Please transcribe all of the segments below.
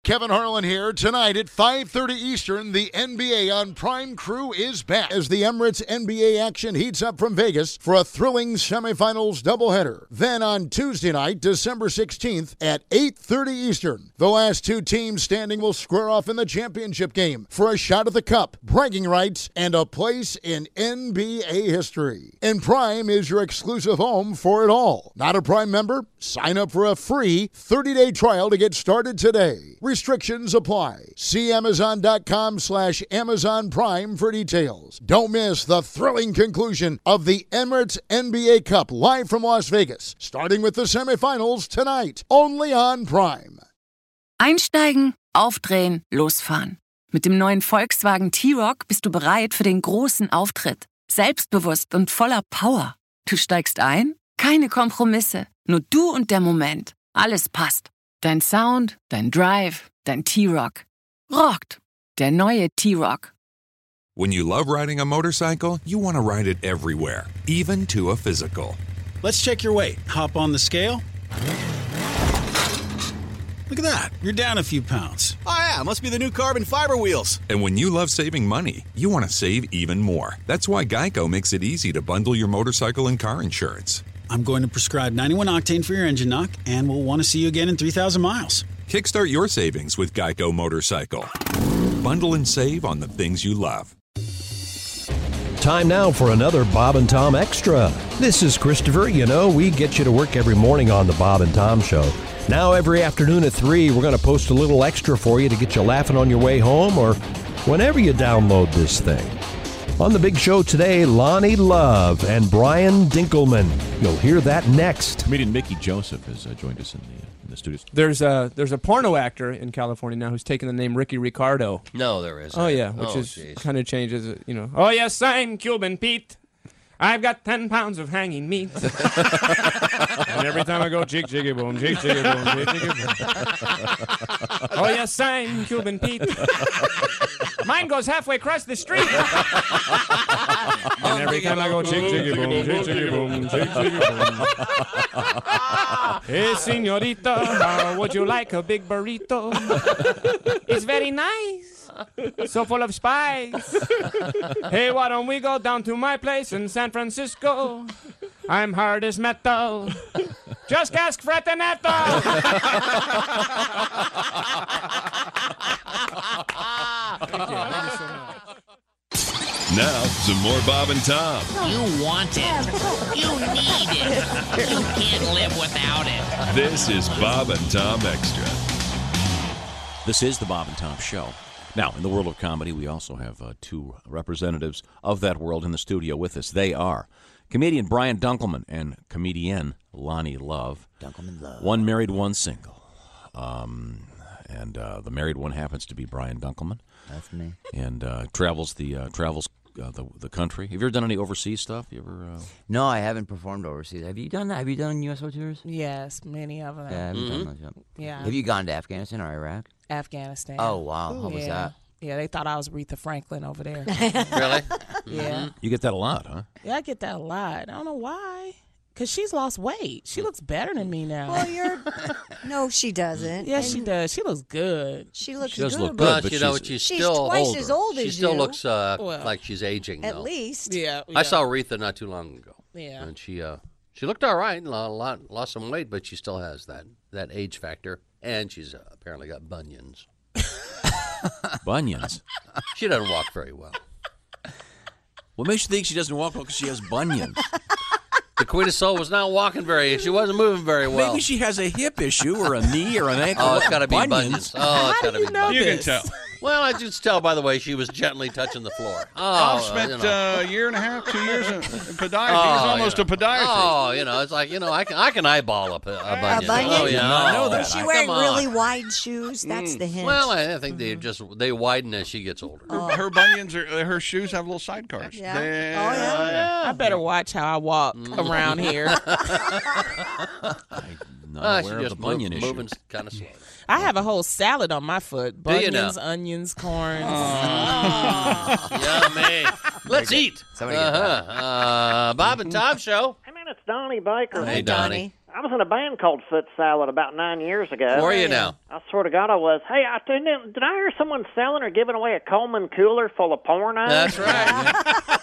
Kevin Harlan here. Tonight at 5:30 Eastern, the NBA on Prime Crew is back as the Emirates NBA action heats up from Vegas for a thrilling semifinals doubleheader. Then on Tuesday night, December 16th at 8:30 Eastern, the last two teams standing will square off in the championship game for a shot at the cup, bragging rights, and a place in NBA history. And Prime is your exclusive home for it all. Not a Prime member? Sign up for a free 30-day trial to get started today. Restrictions apply. See Amazon.com/Amazon Prime for details. Don't miss the thrilling conclusion of the Emirates NBA Cup live from Las Vegas, starting with the semifinals tonight, only on Prime. Einsteigen, aufdrehen, losfahren. Mit dem neuen Volkswagen T-Roc bist du bereit für den großen Auftritt. Selbstbewusst und voller Power. Du steigst ein? Keine Kompromisse. Nur du und der Moment. Alles passt. Dein Sound, dein Drive, dein T-Roc. Rockt. Der neue T-Roc. When you love riding a motorcycle, you want to ride it everywhere, even to a physical. Let's check your weight. Hop on the scale. Look at that. You're down a few pounds. Oh, yeah. Must be the new carbon fiber wheels. And when you love saving money, you want to save even more. That's why Geico makes it easy to bundle your motorcycle and car insurance. I'm going to prescribe 91 octane for your engine knock, and we'll want to see you again in 3,000 miles. Kickstart your savings with Geico Motorcycle. Bundle and save on the things you love. Time now for another Bob and Tom Extra. This is Christopher. You know, we get you to work every morning on the Bob and Tom Show. Now every afternoon at 3, we're going to post a little extra for you to get you laughing on your way home or whenever you download this thing. On the big show today, Lonnie Love and Brian Dinkelman. You'll hear that next. Comedian Mickey Joseph has joined us in the studio. There's a porno actor in California now who's taken the name Ricky Ricardo. No, there isn't. Oh, yeah, which kind of changes it, you know. Oh, yes, I'm Cuban Pete. I've got 10 pounds of hanging meat. And every time I go, jig, jiggy, boom, jig, jiggy, boom, jig, jiggy, boom. Oh, yes, I'm Cuban Pete. Mine goes halfway across the street. And every time I go, jig, jiggy, boom, jig, jiggy, boom, jig, jiggy, boom. Hey, senorita, how would you like a big burrito? It's very nice. So full of spice. Hey, why don't we go down to my place in San Francisco? I'm hard as metal. Just ask Fred and Ethel. Thank you so much. Now, some more Bob and Tom. You want it. You need it. You can't live without it. This is Bob and Tom Extra. This is the Bob and Tom Show. Now, in the world of comedy, we also have two representatives of that world in the studio with us. They are comedian Brian Dunkelman and comedian Lonnie Love. Dunkelman Love. One married, one single. And the married one happens to be Brian Dunkelman. That's me. And travels the country. Have you ever done any overseas stuff? You ever? No, I haven't performed overseas. Have you done that? Have you done USO tours? Yes, many of them. Yeah, I haven't done those yet. Yeah. Have you gone to Afghanistan or Iraq? Afghanistan. Oh, wow. How was that? Yeah, they thought I was Aretha Franklin over there. Really? Yeah. You get that a lot, huh? Yeah, I get that a lot. I don't know why. Because she's lost weight. She looks better than me now. Well, No, she doesn't. Yeah, she does. She looks good. She looks She does good. look good, but you know, she's still twice older. as old She as still you. looks like she's aging, At though. least. Yeah. I saw Aretha not too long ago. Yeah. And she looked all right, lost some weight, but she still has that age factor. And she's apparently got bunions. Bunions? She doesn't walk very well. What makes you think she doesn't walk well? Because she has bunions. The Queen of Soul was not walking she wasn't moving very well. Maybe she has a hip issue or a knee or an ankle. Oh, it's got to be bunions. Oh, it's got to be bunions. You can tell. Well, I just tell by the way she was gently touching the floor. I've spent a year and a half, 2 years in podiatry. He's almost a podiatrist. Oh, it's like, I can eyeball a bunion. bunion? Oh, yeah. I know that. Is she wearing really wide shoes? That's the hint. Well, I think they widen as she gets older. Her bunions her shoes have little sidecars. Yeah. Yeah. I better watch how I walk around here. I'm not She aware of just the bunion issue. moving kind of slow. I have a whole salad on my foot. Do you Bunions, now? onions, corns. Yummy. Let's eat. Somebody get that. Bob and Tom Show. Hey, man, it's Donnie Baker. Hey, Donnie. I was in a band called Foot Salad about 9 years ago. Who are you now? I swear to God I was. Hey, did I hear someone selling or giving away a Coleman cooler full of porno? That's right.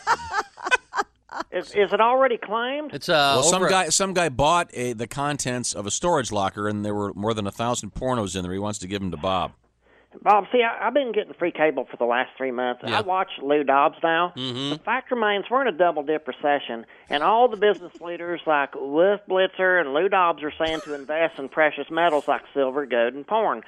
Is it already claimed? It's some guy bought the contents of a storage locker, and there were more than 1,000 pornos in there. He wants to give them to Bob. Bob, see, I've been getting free cable for the last 3 months. Yeah. I watch Lou Dobbs now. The fact remains, we're in a double-dip recession, and all the business leaders like Wolf Blitzer and Lou Dobbs are saying to invest in precious metals like silver, gold, and porn.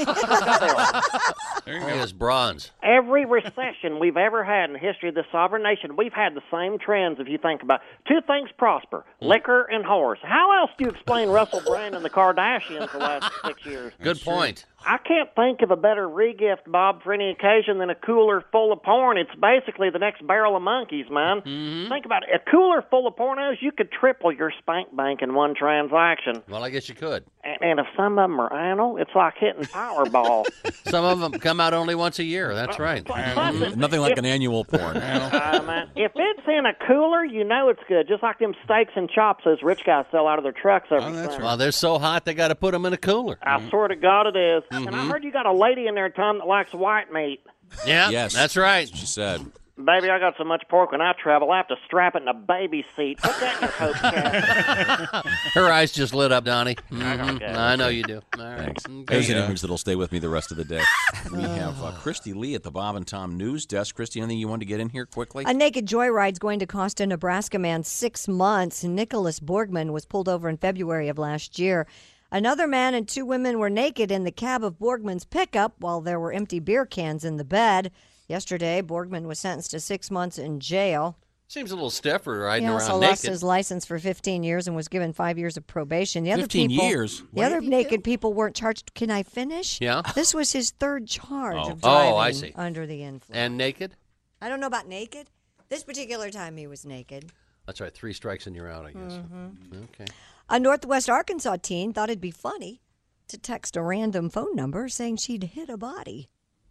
There you go. It's bronze. Every recession we've ever had in the history of this sovereign nation, we've had the same trends, if you think about it. Two things prosper, liquor and whores. How else do you explain Russell Brand and the Kardashians the last 6 years? Good point. I can't think of a better regift, Bob, for any occasion than a cooler full of porn. It's basically the next barrel of monkeys, man. Think about it. A cooler full of pornos, you could triple your spank bank in one transaction. Well, I guess you could. And if some of them are anal, it's like hitting Powerball. Some of them come out only once a year. That's right. Nothing like an annual porn. Man, if it's in a cooler, you know it's good. Just like them steaks and chops those rich guys sell out of their trucks every summer. Well, they're so hot they got to put them in a cooler. I swear to God it is. And I heard you got a lady in there, Tom, that likes white meat. Yeah, yes, that's right. She said. Baby, I got so much pork when I travel, I have to strap it in a baby seat. Put that in your coat cap. Her eyes just lit up, Donnie. I know you do. All right. Thanks. Okay. There's an image that'll stay with me the rest of the day. We have Christy Lee at the Bob and Tom News Desk. Christy, anything you wanted to get in here quickly? A naked joyride's going to cost a Nebraska man 6 months. Nicholas Borgman was pulled over in February of last year. Another man and 2 women were naked in the cab of Borgman's pickup while there were empty beer cans in the bed. Yesterday, Borgman was sentenced to 6 months in jail. Seems a little stiff for riding He around also naked. lost his license for 15 years and was given 5 years of probation. The other 15 people, years? The other naked people weren't charged. Can I finish? Yeah. This was his 3rd charge of Oh, driving I see. under the influence. And naked? I don't know about naked. This particular time he was naked. That's right. 3 strikes and you're out, I guess. Mm-hmm. Okay. A Northwest Arkansas teen thought it'd be funny to text a random phone number saying she'd hit a body.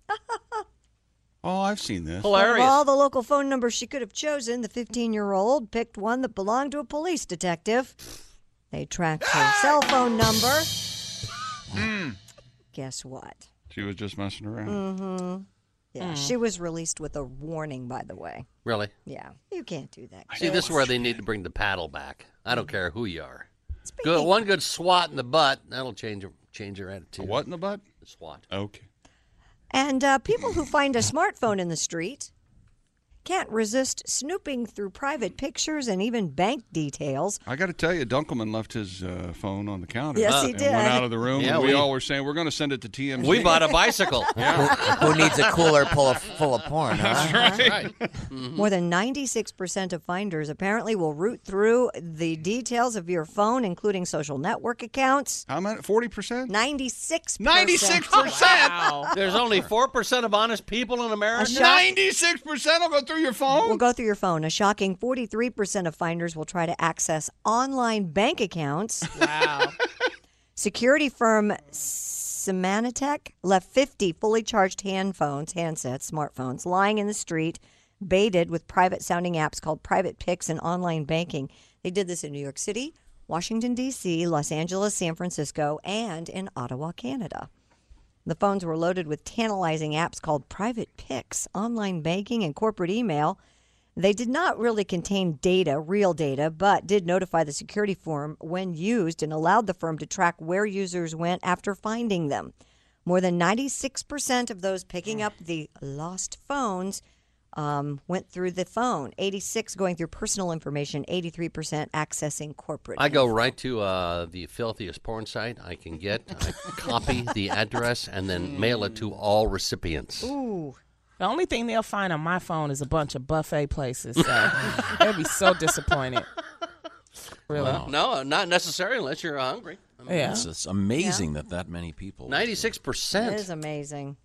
Oh, I've seen this. Out of all the local phone numbers she could have chosen, the 15-year-old picked one that belonged to a police detective. They tracked her cell phone number. Guess what? She was just messing around. Mm-hmm. Yeah, she was released with a warning, by the way. Really? Yeah, you can't do that. See, this is where they need to bring the paddle back. I don't care who you are. One good swat in the butt, that'll change your attitude. A what in the butt? A swat. Okay. And people who find a smartphone in the street can't resist snooping through private pictures and even bank details. I got to tell you, Dunkelman left his phone on the counter. Yes, he and did. went out of the room. Yeah, and we we- all were saying, we're going to send it to TMZ. We bought a bicycle. Who needs a cooler full of porn? Huh? That's right. More than 96% of finders apparently will root through the details of your phone, including social network accounts. How many? 40%? 96%. 96%? Wow. There's only 4% of honest people in America. 96% will go through your phone? Will go through your phone. A shocking 43% of finders will try to access online bank accounts. Wow. Security firm Symantec left 50 fully charged handsets, smartphones, lying in the street, baited with private-sounding apps called Private Pics and online banking. They did this in New York City, Washington, D.C., Los Angeles, San Francisco, and in Ottawa, Canada. The phones were loaded with tantalizing apps called Private Pics, online banking, and corporate email. They did not really contain real data, but did notify the security firm when used and allowed the firm to track where users went after finding them. More than 96% of those picking up the lost phones went through the phone. 86% going through personal information, 83% accessing corporate I go right to the filthiest porn site I can get. I copy the address and then mail it to all recipients. Ooh. The only thing they'll find on my phone is a bunch of buffet places. So they'll be so disappointed. Really? Well, no, not necessarily unless you're hungry. I mean, Yeah. It's amazing that many people. 96%. It is amazing.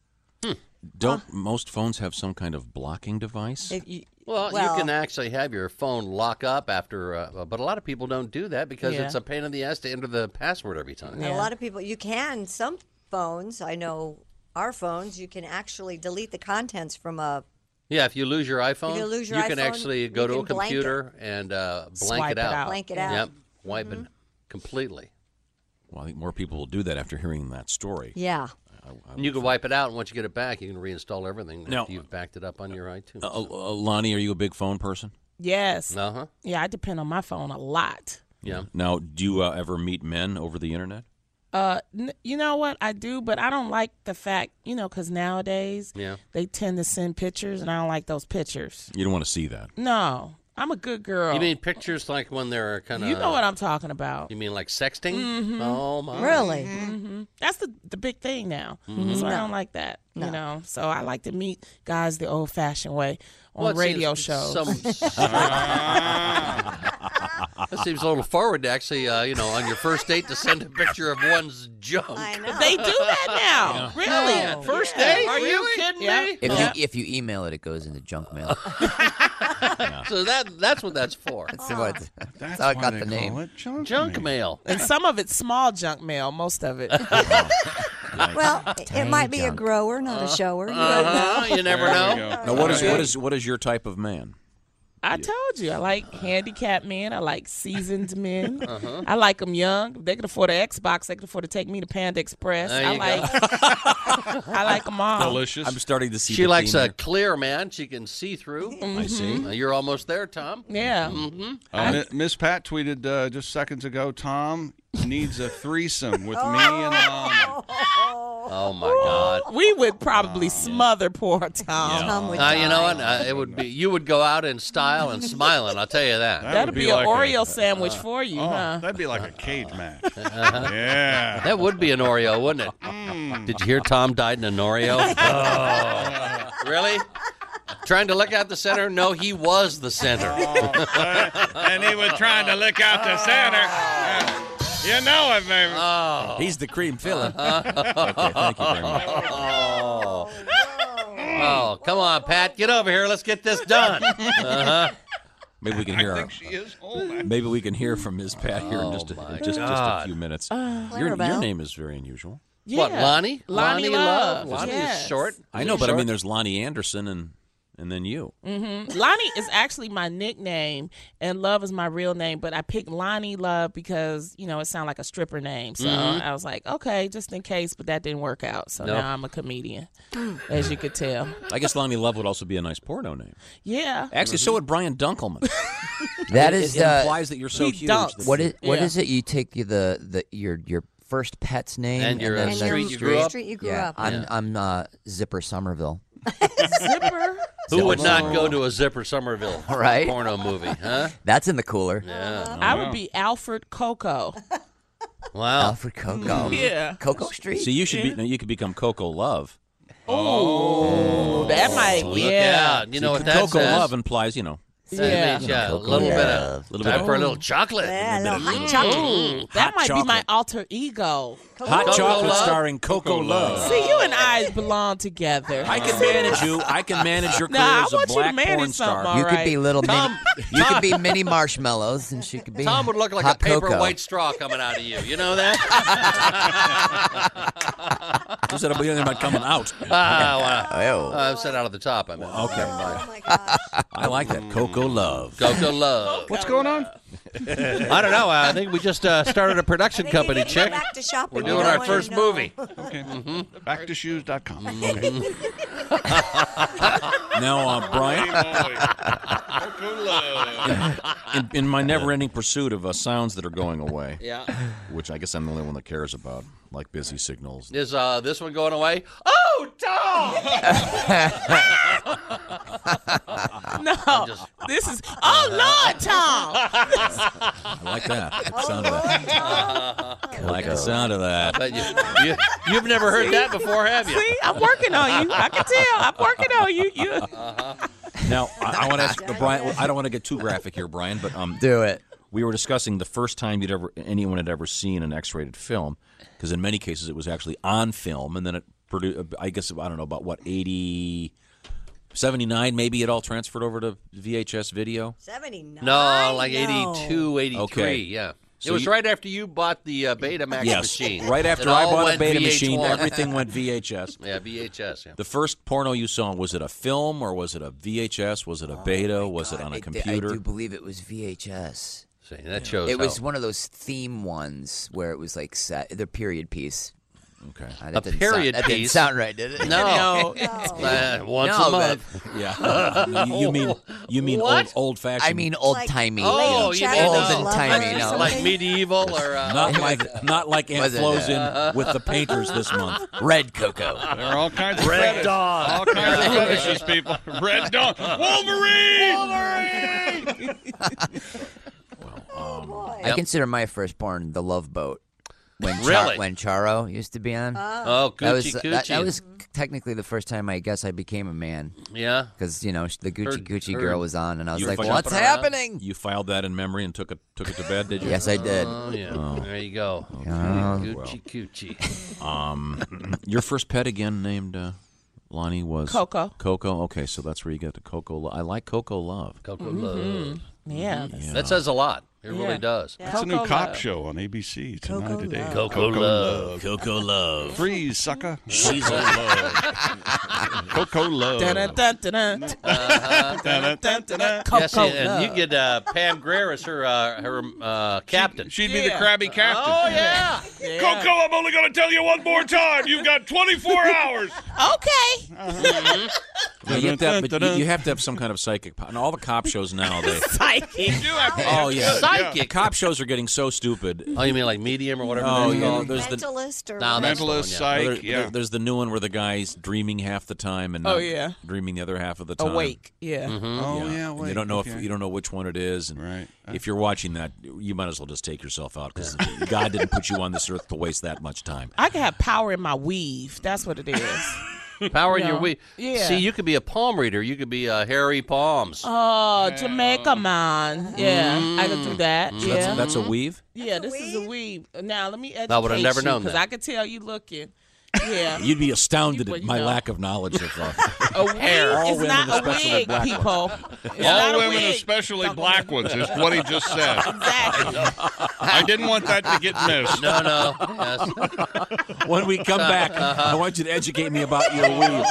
Don't most phones have some kind of blocking device? Well, you can actually have your phone lock up after, but a lot of people don't do that because it's a pain in the ass to enter the password every time. And a lot of people, some phones, I know our phones, you can actually delete the contents from a. Yeah, if you lose your iPhone, you can can iPhone, actually go to a can blank computer and blank it out. Blank it out. Yep, wipe it. completely. Well, I think more people will do that after hearing that story. Yeah. And you can wipe it out, and once you get it back, you can reinstall everything Now- after you've backed it up on your iTunes. Lonnie, are you a big phone person? Yes. Uh-huh. Yeah, I depend on my phone a lot. Yeah. Now, do you ever meet men over the internet? You know what? I do, but I don't like the fact, because nowadays they tend to send pictures, and I don't like those pictures. You don't want to see that. No, I'm a good girl. You mean pictures like when they're kind of... You know what I'm talking about. You mean like sexting? Mhm. Oh, my. Really? Mm-hmm. That's the big thing now. Mhm. So I No. don't like that, No. So I like to meet guys the old-fashioned way on Well, it radio seems shows. That seems a little forward to actually, on your first date to send a picture of one's junk. They do that now. Really? No. First date? Are you Really? kidding Yeah. me? If you email it, it goes into junk mail. So that's what that's for. That's how I got the name. Junk mail. And some of it's small junk mail, most of it. Well, it might be a grower, not a shower. You don't know. You never know. Now, what is your type of man? I told you, I like handicapped men. I like seasoned men. I like them young. If they can afford an Xbox, they can afford to take me to Panda Express. There I you I like them all. Delicious. I'm starting to see. She the likes theme a here. clear man. She can see through. I see. You're almost there, Tom. Yeah. Miss Pat tweeted just seconds ago, Tom needs a threesome with me and Lonnie. Oh, my God. We would probably smother poor Tom. Tom would You know what? die. It would be. You would go out in style and smiling. I'll tell you that. That'd be an Oreo sandwich for you, huh? That'd be like a cage match. Yeah. That would be an Oreo, wouldn't it? Did you hear Tom died in an Oreo? Oh. Really? Trying to look out the center? No, he was the center. And he was trying to lick out the center. You know it, baby. Oh. He's the cream filling. Okay, thank you very much. Oh, come on, Pat. Get over here. Let's get this done. Maybe we can hear. She is home. Maybe we can hear from Ms. Pat here in just a few minutes. Your name is very unusual. Yeah. What, Lonnie? Lonnie Love. Lonnie Yes. is short. I know, but I mean, there's Lonnie Anderson and then you. Mm-hmm. Lonnie is actually my nickname, and Love is my real name. But I picked Lonnie Love because it sounded like a stripper name. So I was like, okay, just in case. But that didn't work out. So now I'm a comedian, as you could tell. I guess Lonnie Love would also be a nice porno name. Yeah. Actually, so would Brian Dunkelman. That it is implies that you're so he huge. dunks. What is Yeah. it? You take your first pet's name And your then street the you grew up? Street you grew yeah, up. I'm Zipper Somerville. Zipper. Who would not go to a Zipper Somerville Right? porno movie, huh? That's in the cooler. Yeah. I would be Alfred Coco. Wow. Alfred Coco. Yeah. Coco Street. See, you could become Coco Love. Oh, that might. Look Yeah. out. You know what that Coco says? Love implies, Yeah. A little bit of time for a little chocolate. Yeah, a little hot Ooh, chocolate. that Hot might be my chocolate. alter ego. Hot Coco chocolate Love? starring Coco Love. See, you and I belong together. I can manage you. I can manage your career Nah, I as a want you to black manage porn something, star. all You could right. be little Tom- mini. You could be mini marshmallows, and she could be. Tom would look like hot a paper cocoa. white straw coming out of you. You know that? You said about coming out. I'm set out of the top. I mean. Okay. Oh my gosh. I like that. Coco Love. Coco Love. What's going on? I don't know. I think we just started a production I think company, you need to go chick. back to shopping. We're You doing don't our wanna first know. movie. Okay. Backtoshoes.com. Now, Brian, in my never-ending pursuit of sounds that are going away, Yeah. which I guess I'm the only one that cares about, like busy signals. Is this one going away? Oh, Tom! No, this is. Oh Lord, Tom. I like that. I like the sound of that. I like the sound of that. But you've never heard that before, have you? See, I'm working on you. I can tell. I'm working on you. Now, I want to ask Brian. I don't want to get too graphic here, Brian, but Do it. we were discussing the first time anyone had ever seen an X-rated film, because in many cases it was actually on film, and then it produced. I guess I don't know about what 79 maybe it all transferred over to VHS video. 79? No, like 82, 83, Okay. yeah. So it was you- right after you bought the Betamax Yes, machine. right after It I all bought a went Beta VH1. machine, everything went VHS. Yeah, VHS, yeah. The first porno you saw, was it a film or was it a VHS? Was it a Beta? Was it on a I computer? do believe it was VHS. See, that shows. It was how- one of those theme ones where it was like the period piece. Okay. A period that didn't piece? sound right, did it? No. Once a month. Yeah. you mean What? old fashioned. I mean old timey. Oh, you mean old and timey. No. like medieval or not like Aunt Was it, Flo's in with the painters this month. Red cocoa. There are all kinds of Red fetishes. Dawn. All kinds of fetishes, people. Red Dawn. Wolverine! I consider my firstborn the Love Boat. When Really? when Charo used to be on. Oh, that was Gucci that, Coochie. was technically the first time I guess I became a man. Yeah. Because the Gucci Coochie Heard- girl was on, and I was You like, fucking "What's put her happening?" You filed that in memory and took it to bed, did you? Yes, I did. Oh, yeah. There you go. Okay. Gucci Coochie. Your first pet again named Lonnie was Coco. Coco. Okay, so that's where you get the Coco. I like Coco Love. Coco Love. Yeah. That says a lot. It Yeah. really does. It's a new cop show on ABC tonight today. Coco Love. Coco Love. Freeze, sucker. She's in love. Coco Love. Dun-dun-dun-dun-dun. Dun-dun-dun-dun-dun. Yes, Coco and you Love. get Pam Greer as her captain. She'd be the crabby captain. Oh, yeah. Coco, I'm only going to tell you one more time. You've got 24 hours. Okay. No, you have to have some kind of psychic. And all the cop shows now, they. Psychic. Oh yeah, Psychic. Cop shows are getting so stupid. Oh, you mean like Medium or whatever? Oh, it's yeah. called? There's the Mentalist or No, that's the one, Mentalist, yeah. psych, there's the new one where the guy's dreaming half the time and Oh, not yeah. dreaming the other half of the time. Awake. Yeah. Oh, yeah, And wait. you don't know okay. if you don't know which one it is, and Right. if you're watching that, you might as well just take yourself out because God didn't put you on this earth to waste that much time. I can have power in my weave. That's what it is. Power in No. your weave. Yeah. See, you could be a palm reader. You could be Harry Palms. Oh, Jamaica man. Yeah, I could do that. So Yeah. that's a weave. Yeah, this is a weave. Now let me educate I would have never known because that. I could tell you looking. Yeah. You'd be astounded Well, at you my know. lack of knowledge of A wig hair. All is women, not a especially wig, black people. It's All not a women, wig. especially black ones, is what he just said. Exactly. I didn't want that to get missed. No. Yes. When we come back, I want you to educate me about your weave.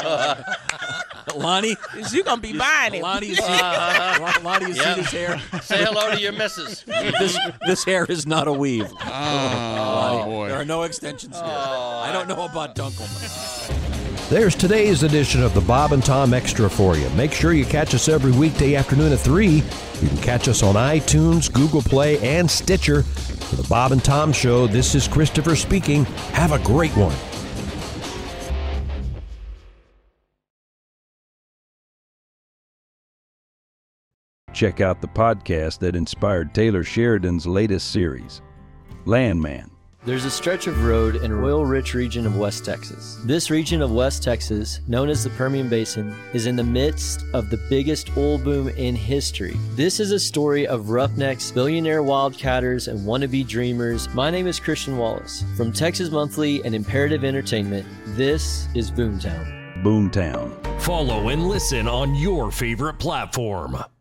Lonnie, You're going to be buying it. Lonnie, you see, Lonnie, you see Yep. this hair? Say hello to your missus. This hair is not a weave. Oh, Lonnie, boy. there are no extensions here. I don't know about Dunkelman. There's today's edition of the Bob and Tom Extra for you. Make sure you catch us every weekday afternoon at 3. You can catch us on iTunes, Google Play, and Stitcher. For the Bob and Tom Show, this is Christopher speaking. Have a great one. Check out the podcast that inspired Taylor Sheridan's latest series, Landman. There's a stretch of road in an oil-rich region of West Texas. This region of West Texas, known as the Permian Basin, is in the midst of the biggest oil boom in history. This is a story of roughnecks, billionaire wildcatters, and wannabe dreamers. My name is Christian Wallace. From Texas Monthly and Imperative Entertainment, this is Boomtown. Boomtown. Follow and listen on your favorite platform.